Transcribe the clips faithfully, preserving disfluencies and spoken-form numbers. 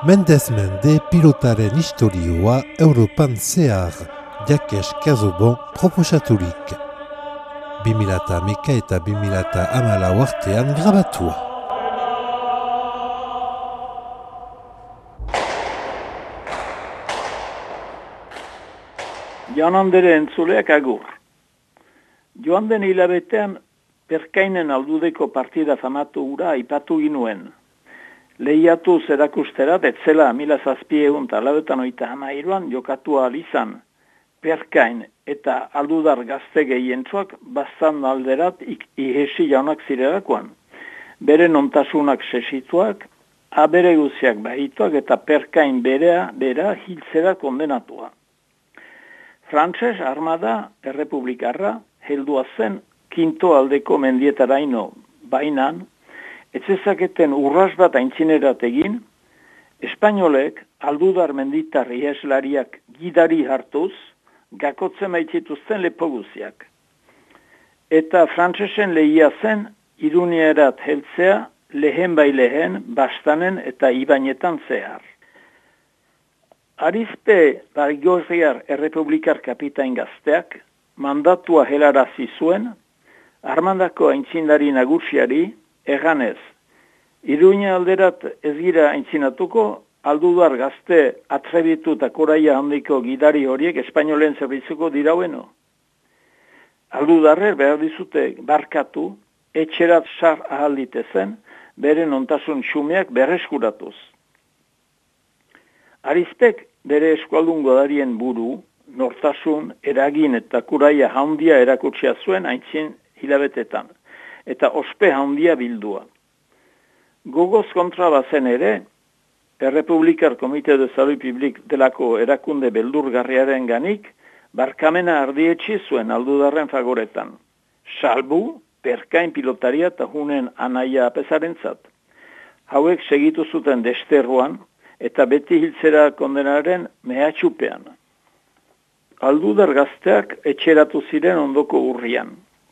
Mendez mende pilotaren historioa Europan zehar, Jakes Kazobon proposaturik. bi mila hamaika eta bi mila hamalau artean grabatua. Joan Andere entzuleak agur. Joan den hilabetean Perkainen aldudeko partida famatu ura aipatu ginuen. Lehiatu zerakusterat etzela mila zazpiegun eta lauetan oita hamairuan jokatu ahal izan. Perkain eta aldudar gazte gehientzuak bastan alderat ihesi jaunak zirelakoan. Bere nontasunak sesituak, abere guziak bahituak eta Perkain berea bera hiltzera kondenatua. Frantses armada errepublikarra heldua zen kinto aldeko mendietaraino bainan, etzezaketen urras bat aintzinerat egin, espainolek aldudar menditar iheslariak gidari hartuz, gakotzen baitzituzten lepo guziak. Eta frantsesen lehia zen, Irunierat heltzea lehen bai lehen, bastanen eta ibainetan zehar. Arizpe Barigorriar errepublikar kapitain gazteak mandatua helarazi zuen, armandako aintzindari nagusiari, eganez, Iruña alderat ez gira aintzinatuko, aldudar gazte atrebitu eta koraia handiko gidari horiek espainolen zerbitzuko diraueno. Aldudarrer behar dizute barkatu, etxerat sar ahalditezen, bere nontasun xumeak berreskuratuz. Arizpek bere eskualdun godarien buru, nortasun, eragin eta kuraia handia erakutsia zuen aintzin hilabetetan, eta ospe handia bildua. Gogoz kontra bazen ere, Errepublikar Komite de Salud Publik delako erakunde beldurgarriaren ganik, barkamena ardietxi zuen aldudarren fagoretan. Salbu, Perkain pilotaria eta hunen anaia apesarentzat. Hauek segitu zuten desterruan, eta beti hiltzera kondenaren mehatxupean. Aldudar gazteak etxeratu ziren ondoko urrian.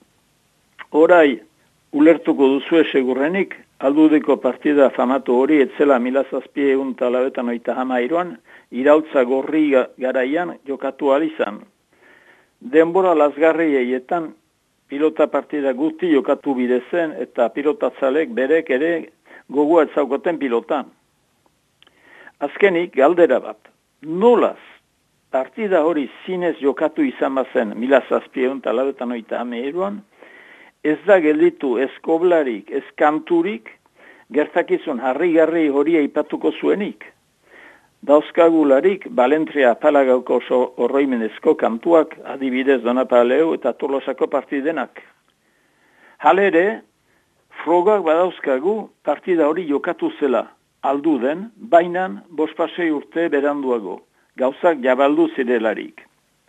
Orai, ulertuko duzue segurrenik, aldudeko partida famatu hori etzela mila zazpiegun eta lauetan oita hamairuan, irautza gorri garaian jokatu alizan. Denbora lazgarri eietan, pilota partida guzti jokatu bidezen eta pilotatzalek berek ere gogoa etzaukoten pilotan. Azkenik, galdera bat, nolaz, partida hori zinez jokatu izan bazen mila zazpiegun eta lauetan oita hamairuan, ez da gelditu ez koblarik, ez kanturik, gertakizun harri-garri hori aipatuko zuenik. Dauzkagularik, Balentria apalagauko horroimenezko kantuak, adibidez Donapaleu eta Tolosako partidenak. Halere, frogak badauzkagu partida hori jokatu zela, aldu den, bainan bospasei urte beranduago, gauzak jabaldu zirelarik.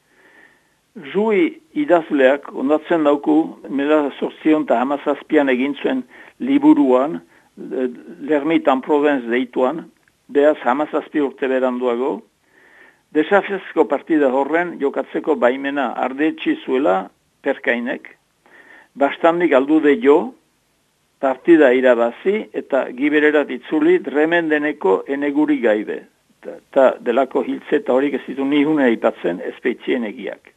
Jui idazleak ondatzen dauku, mila zortzion eta hamazazpian egin zuen liburuan, L'Ermite en Provence deituan, behaz hamazazpi urte beranduago, desafiazko partida horren jokatzeko baimena ardetxi zuela Perkainek, bastandik aldude jo, partida irabazi eta gibererat itzuli dremendeneko eneguri gaibe, eta delako hiltze eta horik ez ditu nihune aipatzen espeitzien egiak.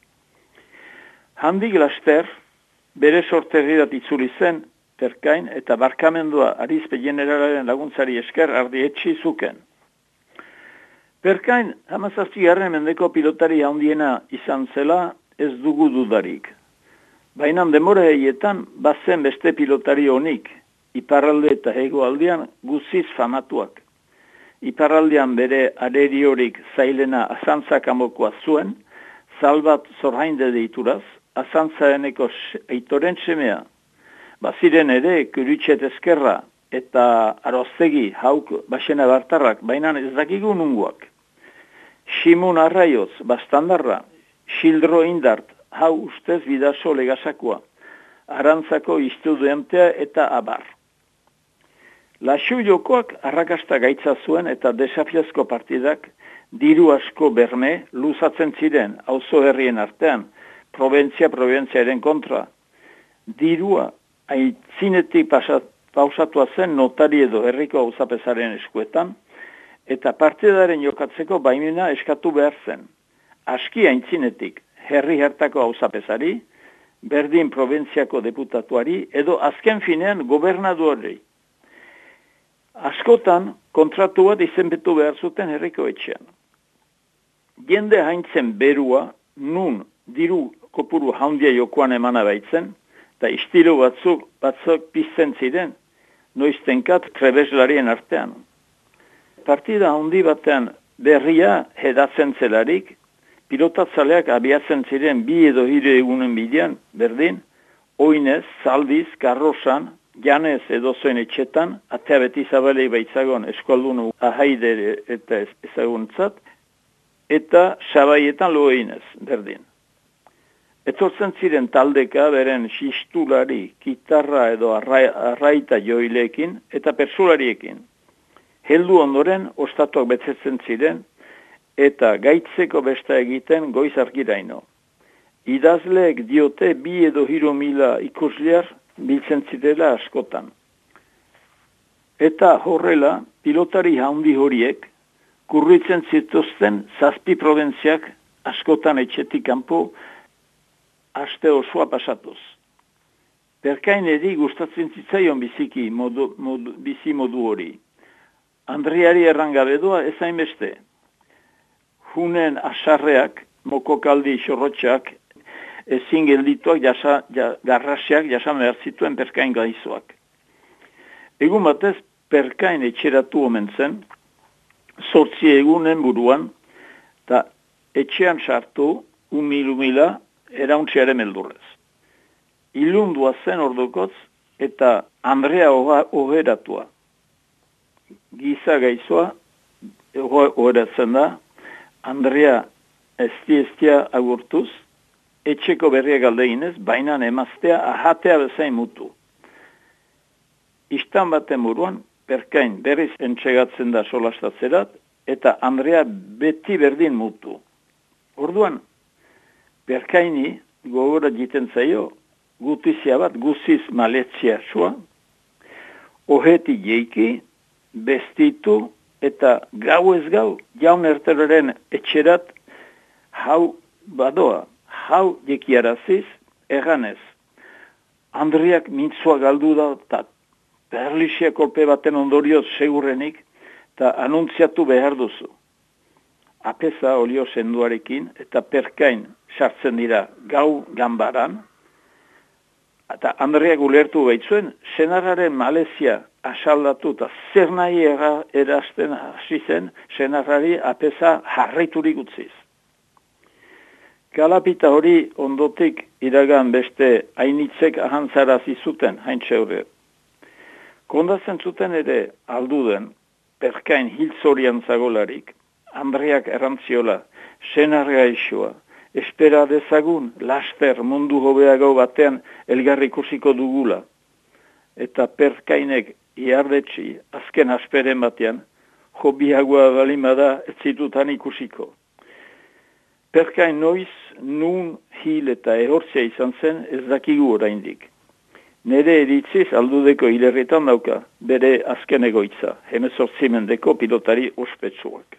Handik laster, bere sorterrirat itzuli zen Perkain eta barkamendua Arizpe generalaren laguntzari esker ardietxi zuken. Perkain hamazazpigarren mendeko pilotari handiena izan zela ez dugu dudarik. Baina demora eietan bazen beste pilotari honik, iparralde eta hegoaldean guziz famatuak. Iparraldean bere areriorik zailena azantzak amokoa zuen, Salbat Zorhainde deituraz, azantzareneko aitoren semea. Baziren ere, Kurutxet Ezkerra eta Aroztegi hauk basena bartarrak, baina ez dakigu nunguak. Simun Arraioz, Bastandarra, Xildro Indart, hau ustez bidaso legasakoa, Arantzako istudentea eta abar. Laxu jokoak arrakasta gaitza zuen eta desafiazko partidak diru asko berme luzatzen ziren auzo herrien artean, probentzia-probentziaren kontra. Dirua aitzinetik pausatua zen notari edo herriko auzapezaren eskuetan, eta partidaren jokatzeko baimena eskatu behar zen. Aski aintzinetik herri hartako hauzapezari, berdin provintziako deputatuari, edo azken finean gobernaduari. Askotan kontratu bat izenbetu behar zuten herriko etxean. Jende haintzen berua, nun diru kopuru handia jokoan emana baitzen, eta istilo batzuk batzuk pizten ziren, noiztenkat trebeslarien artean. Partida handi batean berria hedatzen zelarik, pilotatzaleak abiatzen ziren bi edo hiru egunen bidean, berdin, oinez, zaldiz, karrosan, janez edo zoen etxetan, atea beti zabalei baitzagon eskualdun ahaide eta ezaguntzat, eta sabaietan loeinez, berdin. Etortzen ziren taldeka beren xistulari, kitarra edo arra, arraita joileekin eta persulariekin. Heldu ondoren ostatuak betetzen ziren eta gaitzeko besta egiten goiz argiraino. Idazleek diote bi edo hiru mila ikusliar biltzen zirela askotan. Eta horrela, pilotari handi horiek kurritzen zituzten zazpi provintziak askotan etxetik kanpo aste osoa pasatuz. Berkaineri gustatzen zitzaion biziki modu, modu, bizi modu hori. Andriari errangabedoa ezain beste. Hunen asarreak, mokokaldi xorrotxak, ezin geldituak jasa, ja, garrasiak jasan behar zituen Perkain gaizoak. Egun batez, Perkain etxeratu omen zen, zortzi egunen buruan, eta etxean sartu, umil-umila, erauntziare meldurrez. Ilundua zen ordukotz eta Andrea oheratua. Giza gaizoa oheratzen da, Andrea esti-estia agurtuz, etxeko berria galdeinez, bainan emaztea ahatea bezain mutu. Istan baten buruan, Perkain berriz entxegatzen da solastatzerat, eta Andrea beti berdin mutu. Orduan, Perkaini gogora jiten zaio, gutizia bat guziz maletzia sua, oheti jeiki, bestitu eta gau ez gau, jaun erteroren etxerat, hau badoa, hau jekiaraziz, eganez. Andriak mintzua galdu da, eta perlixia kolpe baten ondorioz segurrenik, eta anuntziatu behar duzu. Apeza olio senduarekin eta Perkain sartzen dira gau ganbaran, eta Andreak ulertu baitzuen, senarraren malezia asaldatu eta zer nahi erazten hasi zen, senarrari apeza jarraiturik utziz. Kalapita hori ondotik iragan beste hainitzek ahantzarazi zuten haintxe horre. Kondatzen zuten ere alduden, Perkain hiltzorian zagolarik, Andreak errantziola, senarga isua, espera dezagun, laster mundu hobeago batean elgarri ikusiko dugula. Eta Perkainek iardetxi, azken asperen batean, hobiagoa balimada ez zitutan ikusiko. Perkain noiz, nun, hil eta ehortzea izan zen ez dakigu oraindik. Nere eritziz aldudeko hilerritan dauka, bere azken egoitza, hemezortzi mendeko pilotari ospetsuak.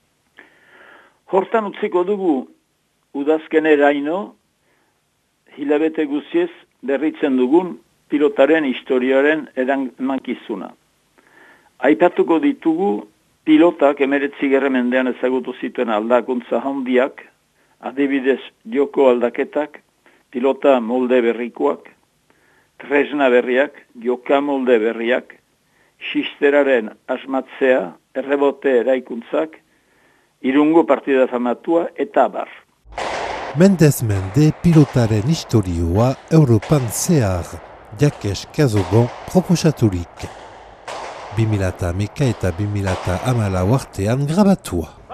Hortan utziko dugu udazkeneraino, hilabete guziez berritzen dugun pilotaren historiaren eranmankizuna. Aipatuko ditugu pilotak emeretzi gerra mendean ezagutu zituen aldakuntza handiak, adibidez joko aldaketak, pilota molde berrikoak, tresna berriak, joka molde berriak, xisteraren asmatzea, errebote eraikuntzak, irungo partida famatua eta abar. Mendez mende pilotaren historioa Europan zehar, Jakes Kazobon proposaturik. bi mila hamaika eta bi mila hamalau artean grabatua.